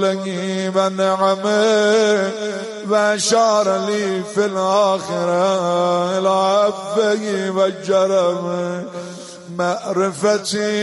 فضله و نعمه و اشار لی فی الاخره الی عفوه و کرمه معرفتی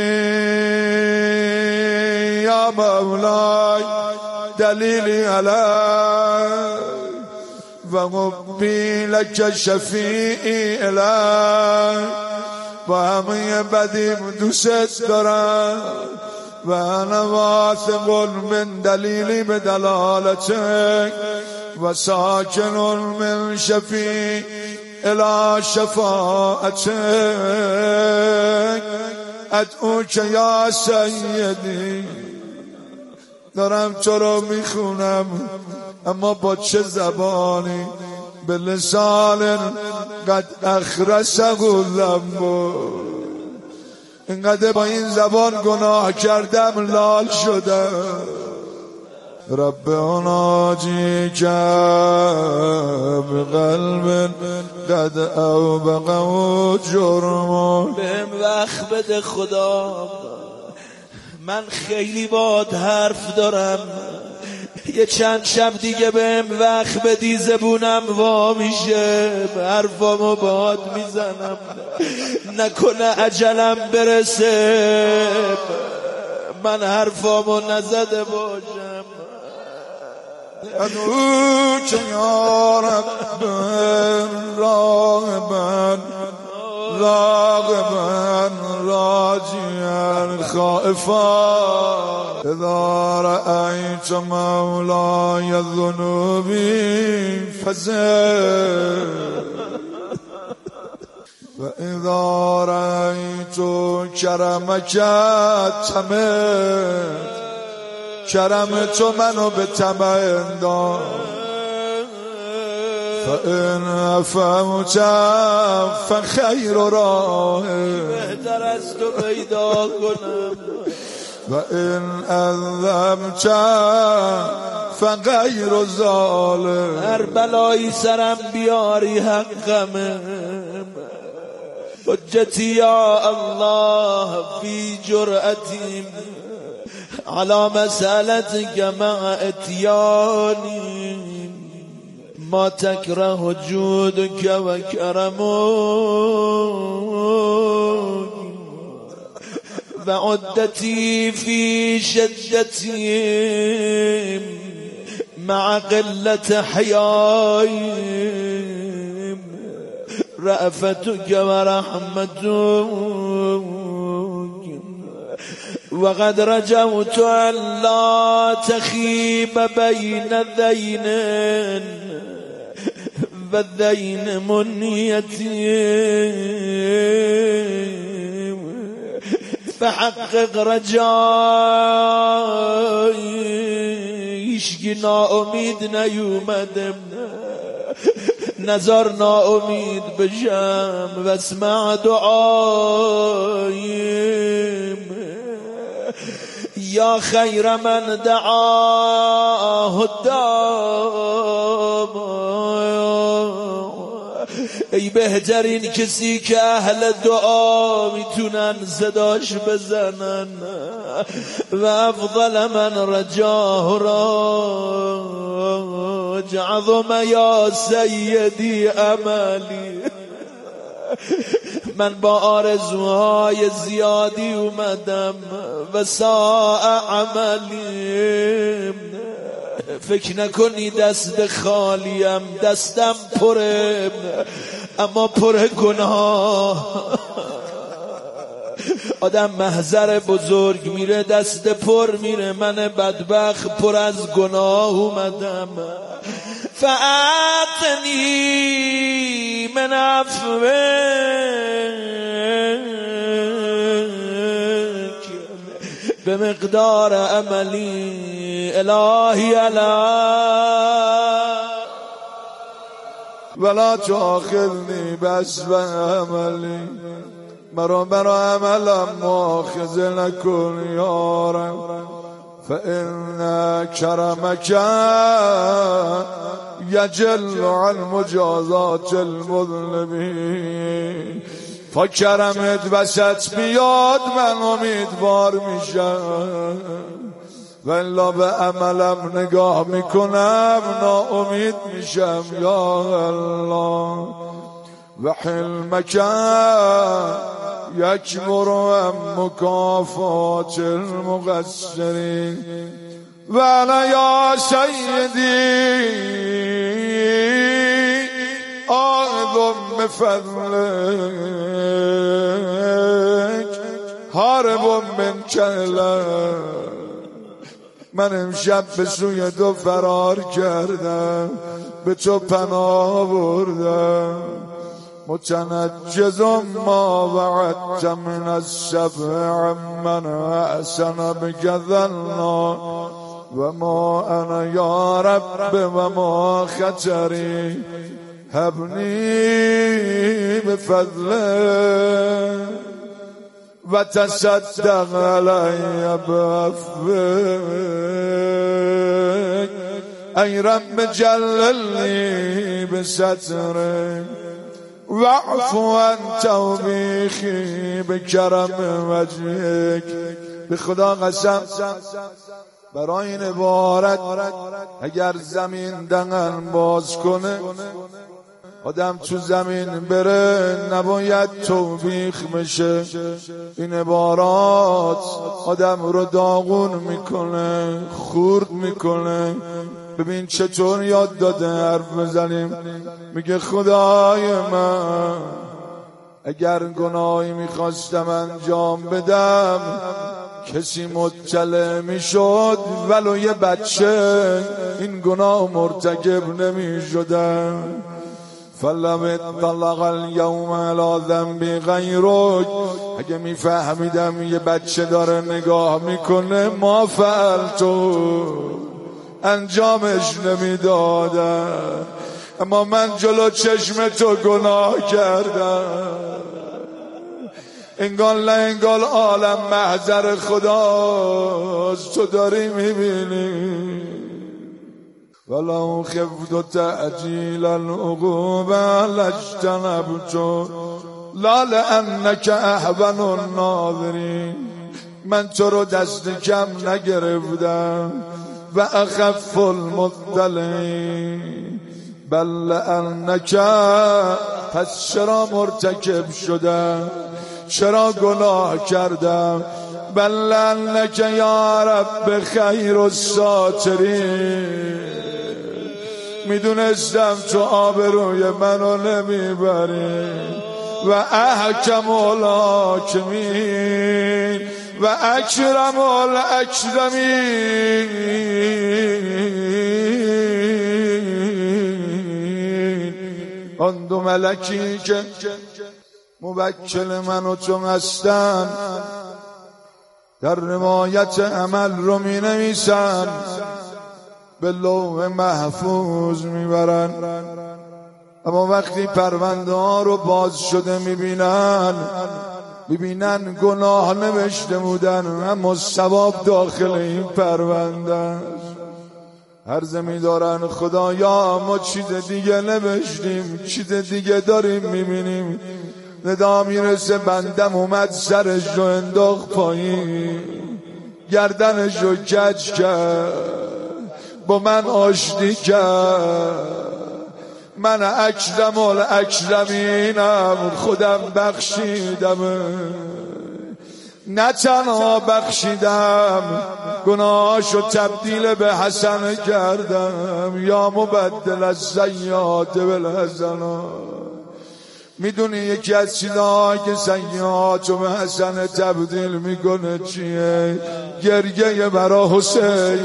یا مولای دلیلی علی و حبی لک شفیعی الی و همه بدیم دوست دارم و انا واثق من دلیلی به دلالتک و ساکن من شفیع الى شفاعتک ادعوک یا سیدی. دارم تو رو میخونم اما با چه زبانی؟ به لسان قد اخرسه لمبو، اینقدر با این زبان گناه کردم لال شدم. رب اناجیک بقلب قد اوبقه جرم. بهم وقت بده خدا، من خیلی باد حرف دارم، یه چند شب دیگه بهم وقت بدی زبونم وا میشه، حرفامو باد میزنم، نکنه اجلم برسه من حرفامو نزده باشم. ادعوک یا رب راغبا راغبا راجعا خائفا اذا رأیت مولای ذنوبی فزع و اذا رأیت کرمک تمت، کرم تو منو به طمع انداز. فإن افهمت فخیر راه، بهتر از تو پیدا کنم. و این اذمت فغیر ظالم، هر بلایی سرم بیاری حقمه. حجتی یا الله فی جرأتی على مسألتك مع اتياني ما تكره جودك وكرمك وعدتي في شدتي مع قلة حياي رأفتك ورحمتك وقد رجوت أن لا تخيب بين ذين والذين منيتي فحقق رجاي. هیچکی ناامید نیومدم، نظر ناامید بشم و اسمع دعایم. یا خیر من دعاه الدام، ای بهترین کسی که اهل دعا میتونن صداش بزنن. و افضل من رجاه راج عظم یا سیدی عملی. من با آرزوهای زیادی اومدم و ساء عملیم. فکر نکنی دست خالیم، دستم پره اما پر گناه. آدم محضر بزرگ میره دست پر میره، من بدبخت پر از گناه اومدم. فأعطني من عفوك بمقدار عملي الهي علی ولا تؤاخذني بأسوأ عملي، مرا عملم مؤاخذ نکن یا رب. فإن كرمك يجل عن مجازات المذنبين. فکرمت وسط بیاد من امیدوار میشم، و الا به عملم نگاه میکنم ناامید میشم یا الله و حلمک یکبر مکافات المقصرین و انا یا سیدی آخذ بفضلک هارب من کلک. من امشب به سوی تو فرار کردم، به تو پناه بردم. متنجز ما وعدت من السبع من احسن بکذلنا و ما انا یا رب و ما خطری هبنی بفضلک و تصدق علی بعفوک ای رب جللنی بسترک واعف عن توبیخی بکرم وجهک. به خدا قسم برای این عبارت اگر زمین دهن باز کنه آدم تو زمین بره نباید توبیخ بشه. این عبارات آدم رو داغون میکنه، خورد میکنه. ببین چطور یاد داده حرف بزنیم. میگه خدای من اگر گناهی میخواستم انجام بدم کسی مطلع میشد ولو یه بچه این گناه مرتکب نمیشدم. فلم اطلق اليوم على ذنبی غیرک. اگه میفهمیدم یه بچه داره نگاه میکنه ما فعلتو انجامش نمیدادم، اما من جلو چشم تو گناه کردم. انگار نه انگار عالم محضر خداست، تو داری میبینی. ولو خفت تعجیل العقوبة لاجتنبت لا لأنك اهون الناظرین. من تو رو دست کم نگرفتم و اخف المطلعین بل لأنک. پس چرا مرتکب شدم، چرا گناه کردم؟ بل لأنک یا رب خیر الساترین. میدونستم تو آبروی منو نمیبری و احکم الحاکمین و اکرم الاکرمین. آن دو ملکی که موکل من و تو هستن در روایت عمل رو می نویسن، به لوح محفوظ میبرن. اما وقتی پرونده ها رو باز شده میبینن گناه نوشته بودن اما ثواب داخل این پرونده است. عرض می‌دارن خدایا ما چیز دیگه نوشتیم، چیز دیگه داریم میبینیم. ندا میرسه بندم اومد سرش رو انداخت پایین، گردنش رو کج کرد، با من آشتی کرد. من اکرم الاکرمینم، خودم بخشیدم. نه تنها بخشیدم گناهاشو تبدیل به حسنه کردم. یا مبدل السیئات بالحسنات. میدونی یکی از چیزهایی که سیئاتو به حسنه تبدیل میکنه چیه؟ گریه برا حسین.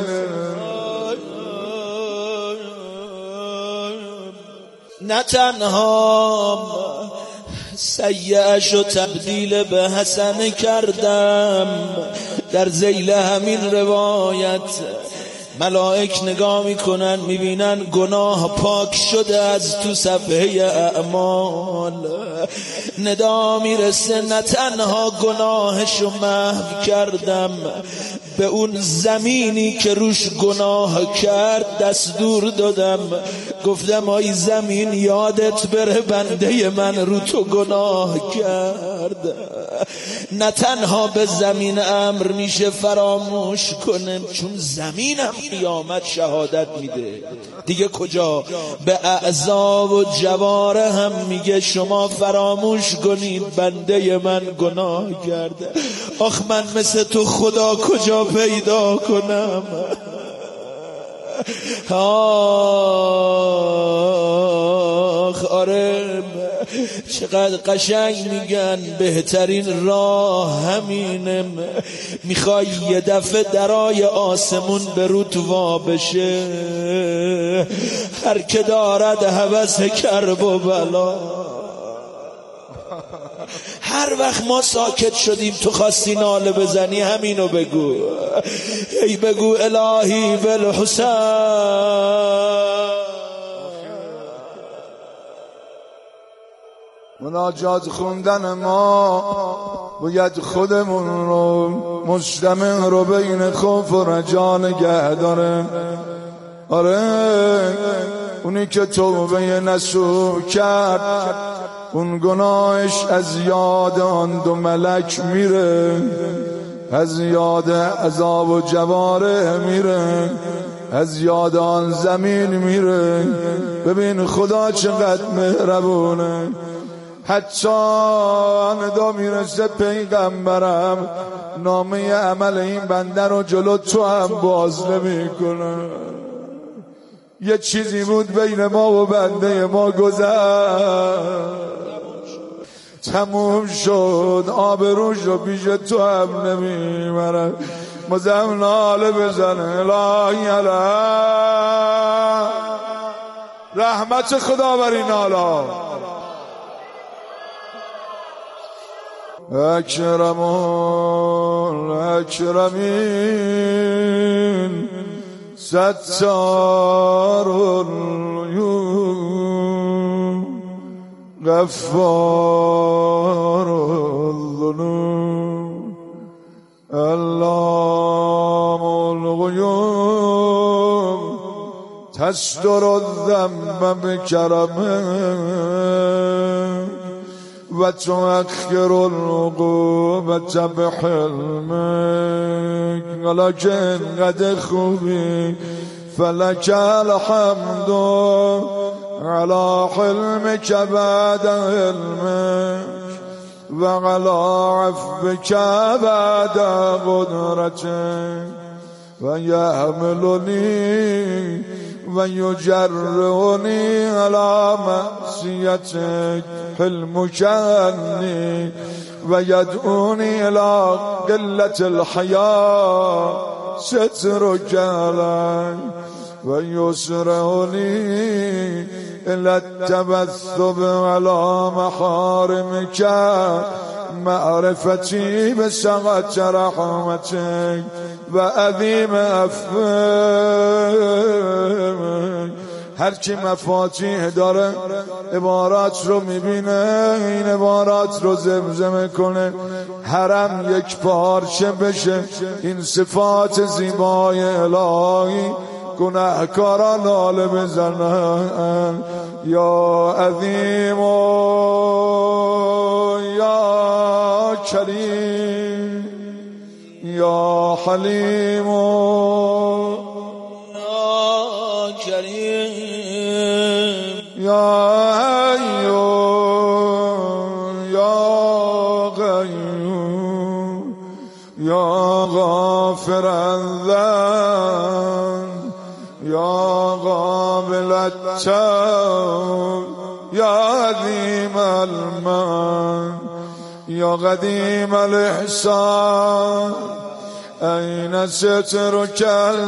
نه تنها سیئه‌شو تبدیل به حسنه کردم، در ذیل همین روایت ملائک نگاه میکنن میبینن گناه پاک شده از تو صفحه اعمال. ندا میرسه نه تنها گناهشو محو کردم، به اون زمینی که روش گناه کرد دستور دادم، گفتم آی زمین یادت بره بنده من رو تو گناه کرد. کرده. نه تنها به زمین امر میشه فراموش کنه، چون زمینم قیامت شهادت میده. دیگه کجا؟ به اعضا و جواره هم میگه شما فراموش کنید بنده من گناه کرده. آخ من مثل تو خدا کجا پیدا کنم؟ آخ آره چقدر قشنگ میگن بهترین راه همینه. میخوای یه دفعه درای آسمون به رود وا بشه، هر که دارد هوس کرب و بلا. هر وقت ما ساکت شدیم تو خواستی ناله بزنی همینو بگو، ای بگو الهی بالحسین. مناجات خوندن ما باید خودمون رو مجتمع رو بین خوف و رجا نگه داره. آره اونی که توبه نسو کرد اون گناهش از یاد آن دو ملک میره، از یاد عذاب و جواره میره، از یاد آن زمین میره. ببین خدا چقدر مهربونه. حتی ندا میرسه پیغمبرم نامه عمل این بنده رو جلو تو هم باز نمی کنه. یه چیزی بود بین ما و بنده ما گذشت، تموم شد، آبروش رو پیش تو هم نمیبرن. مزم ناله بزنه الهی علی رحمت خدا بر این حالا. اکرم الاکرمین ستار العیون غفار الذنوب علام الغیوب تستر الذنب بکرمه و تؤخر العقوبة بحلمك. ولكن قد خوبی فلك الحمد على حلمك بعد علمك وعلى عفوك بعد قدرتك ويحملني ويجرني على معصيتك حلمك عني ويدعوني إلى قلة الحياة سترك علي ويسرني إلى التبثب على محارمك معرفتي بسعة رحمتك وعظيم عفوك. هر کی مفاتیح داره عبارات رو میبینه، این عبارات رو زمزمه کنه، حرم یک پارچه بشه. این صفات زیبای الهی گناهکاران ناله بزنن. یا عظیم و یا کریم یا حلیم و یا حیون یا قیوم یا غافر الذنب یا قابل التوب یا عظیم المن یا قدیم الاحسان این سترک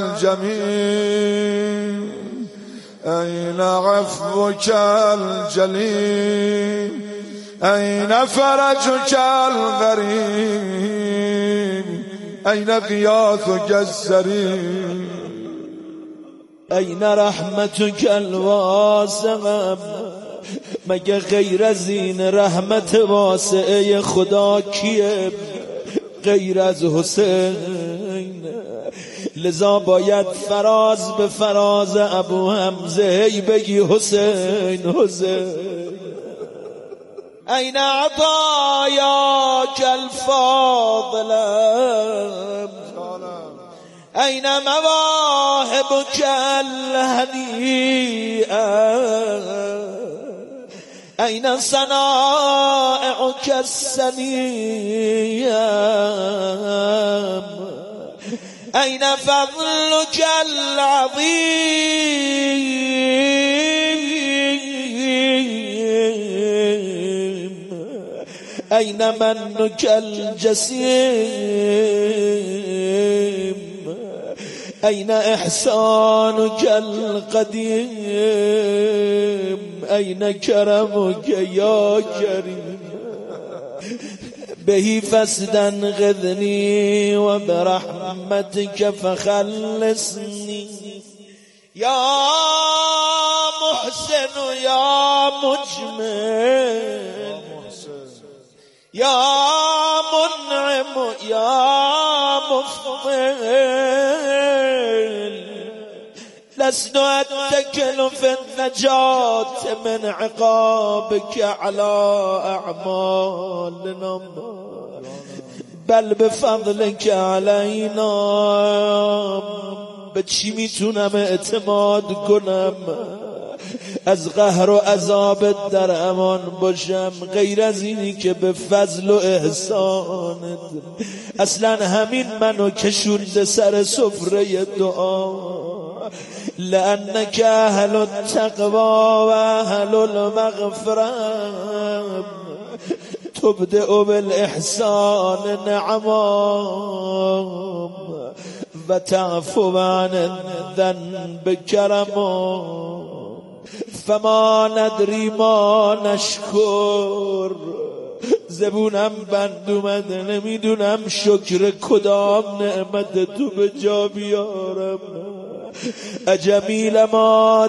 الجمیل این عفوک الجلیل این فرجک الغریب این غیاثک السریع این رحمتک الواسعه. مگه غیر از این رحمت واسعه خدا کیه غیر از حسین؟ لذا باید فراز به فراز ابو حمزه هی بگی حسین حسین. أين عطاياك الفاضلة أين مواهبك الهنيئة أين صنائعك السنية أين فضلك العظيم أين منك الجسيم أين إحسانك القديم أين كرمك يا كريم به فاستنقذني وبرحمتك فخلصني يا محسن يا مجمل يا منعم يا مفضل لست أتكل في النجاة من عقابك على أعمالنا بل بفضلك علينا به چی میتونم اعتماد کنم از قهر و عذابت در امان باشم غیر از اینی که به فضل و احسانت اصلا همین منو کشونده سر سفره دعا لأنك اهل التقوى و اهل المغفرة تبدأ بالاحسان نعمام و تعفو عن الذنب کرما فما ندری ما نشکر زبونم بند اومده نمیدونم شکر کدام نعمت تو به جا بیارم اجمیل ما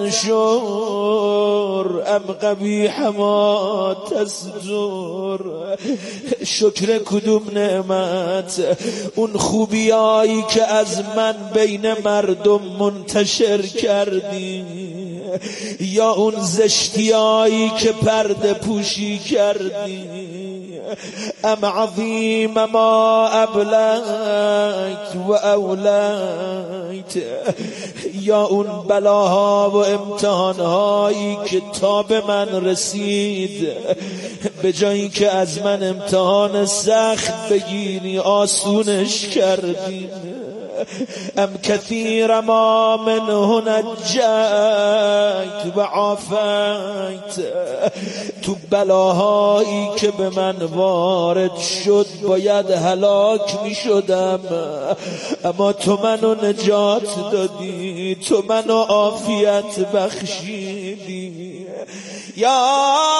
تنشر ام قبیح ما تصدر شکر کدوم نعمت اون خوبیایی که از من بین مردم منتشر کردی یا اون زشتیایی که پرده پوشی کردی ام عظیم ما ابلیت و اولیت یا اون بلاها و امتحانهایی که تا به من رسید به جایی که از من امتحان سخت بگیری آسونش کردی ام كثير ما منه نجيت و عافیت تو بلاهایی که به من وارد شد باید هلاک می شدم اما تو منو نجات دادی تو منو عافیت بخشیدی یا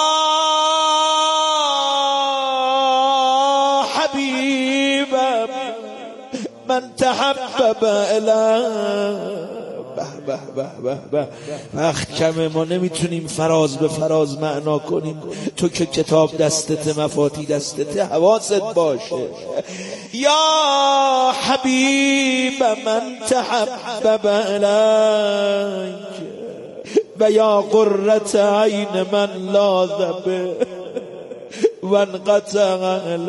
حبیبم من تحبب الی به به به به وقت کمه ما نمیتونیم فراز به فراز معنا کنیم تو که کتاب دستت مفاتی دستت حواست باشه یا حبیب من تحبب الیک و یا قرة عین من لاذ به وانقطع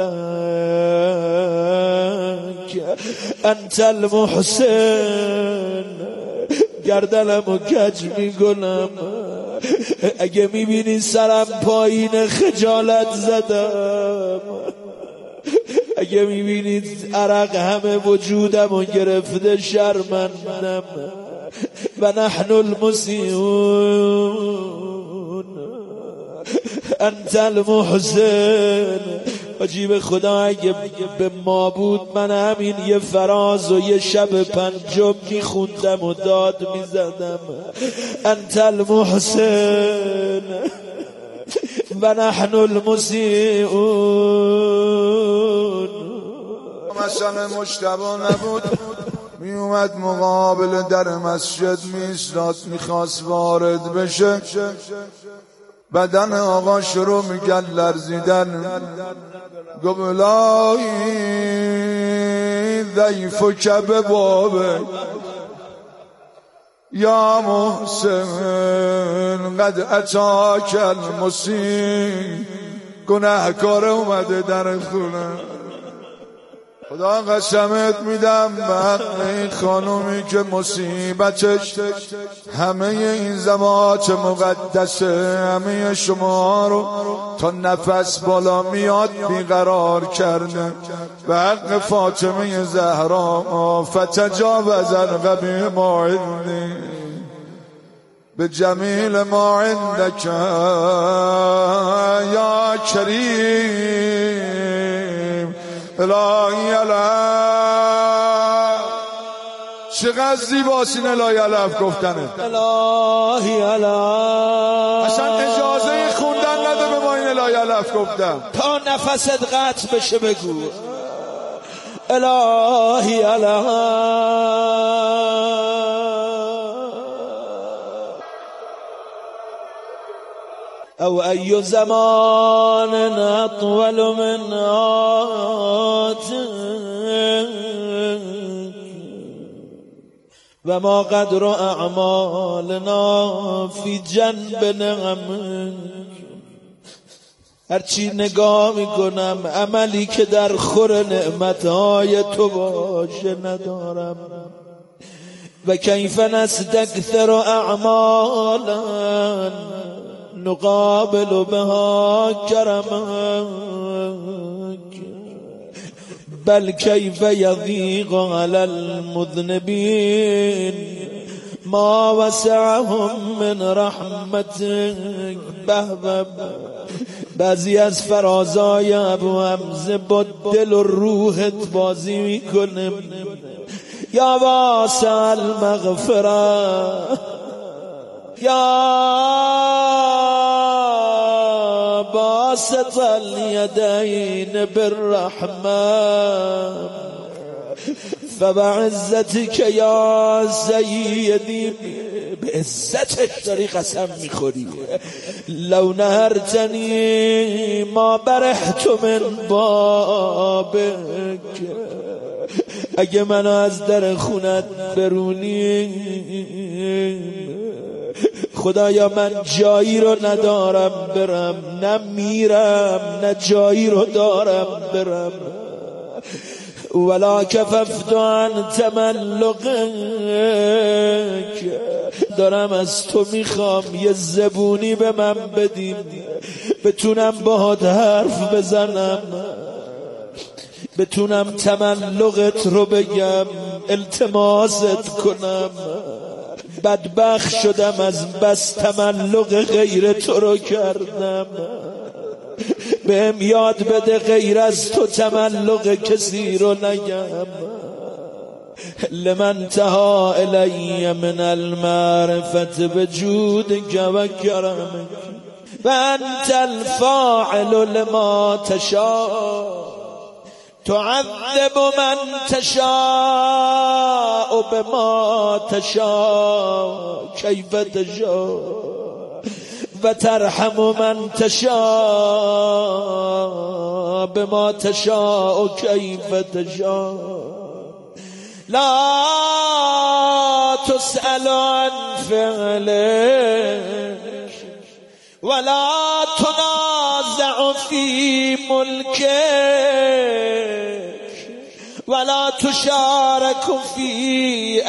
عليك انت المحسن گردنمو کج میکنم اگه میبینی سرم پایین خجالت زدم اگه میبینید عرق همه وجودمو گرفته شرمندم و نحن المسیئون انت المحسن عجیب خدا اگه به ما بود من همین یه فراز و یه شب پنجم میخوندم و داد میزدم انت المحسن و نحن المسیئون مثلا مجتبی نبود می اومد مقابل در مسجد می ایستاد میخواست وارد بشه بدن آقا شروع میکرد لرزیدن گفت الهی ضیفک ببابک یا محسن قد اتاک المسیء گناهکار اومده در خونه. خدا قسمت میدم به حق این خانومی که مصیبتش همه این زواج مقدسه، همه شما رو تا نفس بالا میاد بیقرار کرده. به حق فاطمه زهرا فتجاوز عن قبیح ما عندی به جمیل ما عندک یا کریم الهی علم. چقدر زیباست این الهی علم گفتنه. الهی علم اصلا اجازه خوندن نده به ما این الهی علم گفتن. تا نفست قطع بشه بگو الهی علم. او ای زمان اطول من آتک و ما قدر اعمالنا فی جنب نعمک. هرچی نگاه میکنم عملی که در خور نعمتهای تو باشه ندارم. و کیف نستکثر اعمالا نقابل بها کرمک بل کیف یضیق علی المذنبین ما وسعهم من رحمتک. بهبب بعضی از فرازای ابو حمزه با دل و روحت بازی میکنه. یا واسع المغفره یا باسط الیدین بالرحمه فبعزتک یا سیدی. به عزتش داری قسم میخوری. لو نهرتنی ما برحت من بابک. اگه منو از در خونت برونی خدایا من جایی رو ندارم برم، نه میرم نه جایی رو دارم برم. ولا کففت عن تملقک. دارم از تو میخوام یه زبونی به من بدیم بتونم باهات حرف بزنم، بتونم تملقت رو بگم، التماست کنم. بدبخت شدم از بس تملق غیر تو رو کردم. بهم یاد بده غیر از تو تملق کسی رو نگم. لمن تها الی من المعرفت بجودک و کرمک و انت الفاعل لما تشاء تعذب من تشاء بما تشاء کیف تشاء و ترحم من تشاء بما تشاء کیف تشاء. لا تسأل عن فعلك ولا تنازع في ملكك ولا تشارك في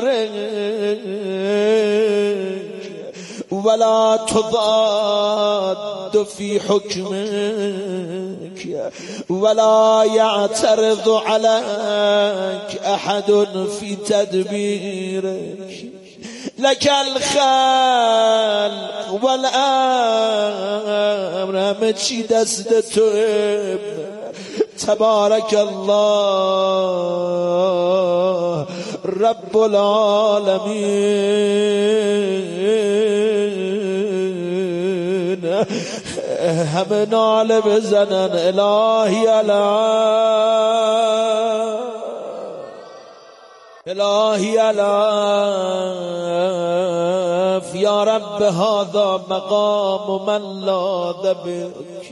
أمرك ولا تضاد في حكمك ولا يعترض عليك أحد في تدبيرك. لك الخلق والأمر همه چی دست تو. تبارك الله رب العالمين. همه ناله بزنن الهی علم الهی علف یا رب هذا مقام من لاذ بك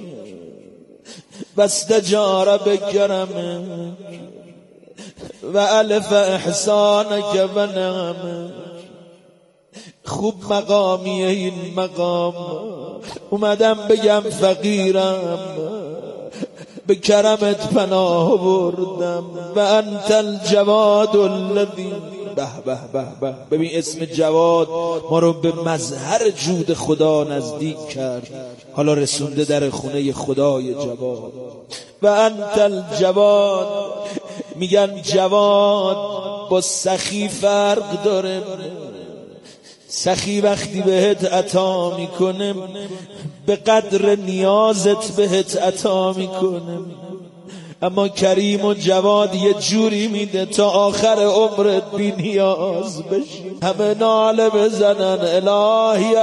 واستجار بكرمك وألف إحسانك ونعمك خوب مقامیه این مقام، اومدم بگم فقیرم، به کرمت پناه بردم. و انت الجواد الذی به به به به. ببین اسم جواد ما رو به مظهر جود خدا نزدیک کرد، حالا رسونده در خونه خدای جواد. و انت الجواد، میگن جواد با سخی فرق داره. سخی وقتی بهت عطا میکنه به قدر نیازت بهت عطا میکنه، اما کریم و جواد یه جوری میده تا آخر عمرت بی نیاز بشی. همه ناله بزنن الهی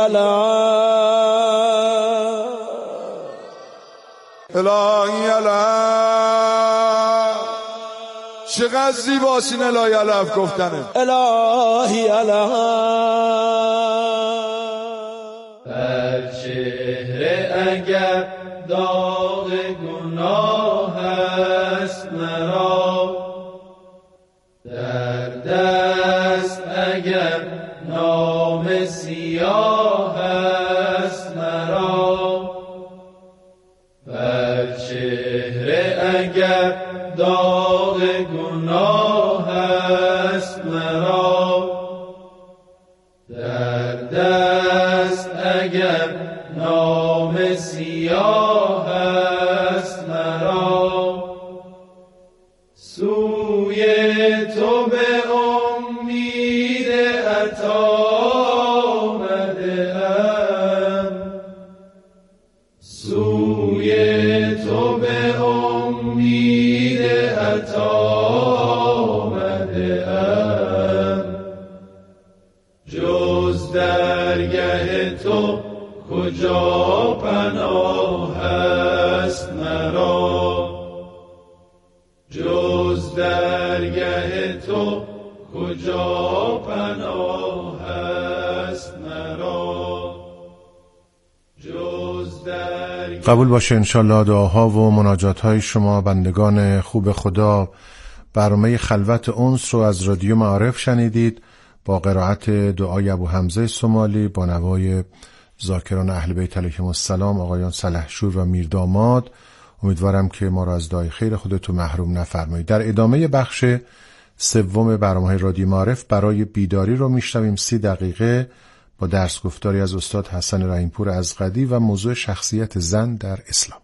الهی چقدر زیباست این الهی الف گفتنه. الهی بر چهره اگر داغ گناه است مرا، در دست اگر نام سیاه است مرا، بر چهره اگر داغ گناه است مرا، در دست اگر نام سیاه است مرا، سوی تو به امید عطا آمده‌ام، سوی تو به امید عطا آمده‌ام، جز درگه تو کجا پناه است مرا، جز درگه تو کجا پناه است مرا، جز درگه. قبول باشه انشالله دعاها و مناجات های شما بندگان خوب خدا. برنامه خلوت انس رو از رادیو معارف شنیدید با قرائت دعای ابو حمزه سومالی با نوای ذاکران اهل بیت علیهم السلام آقایان سلحشور و میرداماد. امیدوارم که ما را از دعای خیر خودتون محروم نفرمایید. در ادامه بخش سوم برنامه رادیو معارف برای بیداری رو میشنویم 30 دقیقه با درس گفتاری از استاد حسن رحیمپور ازغدی و موضوع شخصیت زن در اسلام.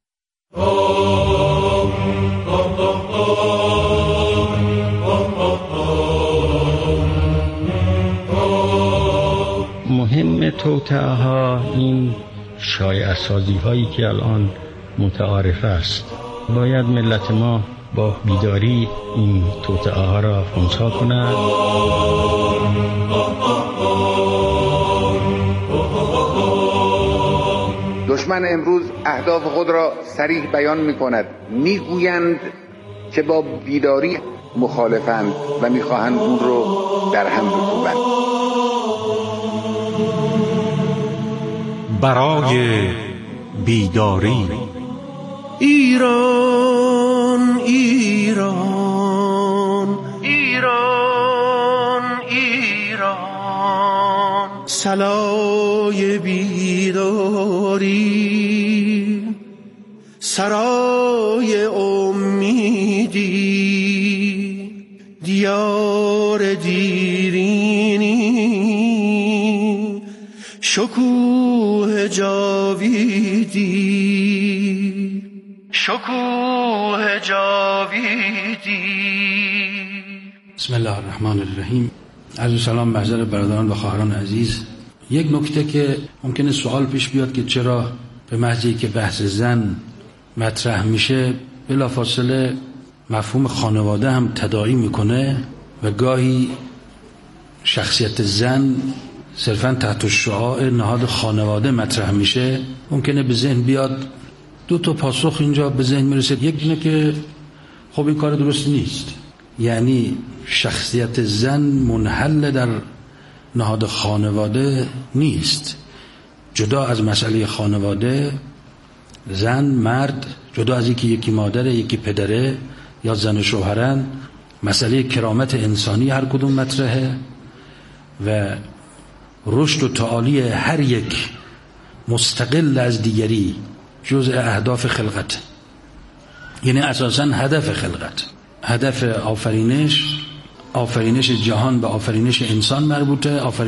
مهم توطئه ها این شایعه سازی هایی که الان متعارف است، باید ملت ما با بیداری این توطئه ها را خنثی کنند. دشمن امروز اهداف خود را صریح بیان می کند. می گویند که با بیداری مخالفند و می خواهند اون رو در هم بکوبند. برای بیداری ایران ایران ایران ایران، صلای بیداری، سرای امیدی، دیار دیرینی، شکوه جاویدی، شکوه جاویدی. بسم الله الرحمن الرحیم. عرض سلام به حضرت برادران و خواهران عزیز. یک نکته که ممکنه سوال پیش بیاد که چرا به محضی که بحث زن مطرح میشه بلافاصله مفهوم خانواده هم تداعی میکنه و گاهی شخصیت زن صرفا تحت شعاع نهاد خانواده مطرح میشه. ممکنه به ذهن بیاد دو تا پاسخ اینجا به ذهن میرسه. یک اینه که خب این کار درست نیست، یعنی شخصیت زن منحل در نهاد خانواده نیست. جدا از مسئله خانواده، زن مرد جدا از اینکه یکی مادره یکی پدره یا زن شوهرن، مسئله کرامت انسانی هر کدوم مطرحه و رشد و تعالی هر یک مستقل از دیگری جزء اهداف خلقت، یعنی اساساً هدف خلقت، هدف آفرینش جهان به آفرینش انسان مربوطه.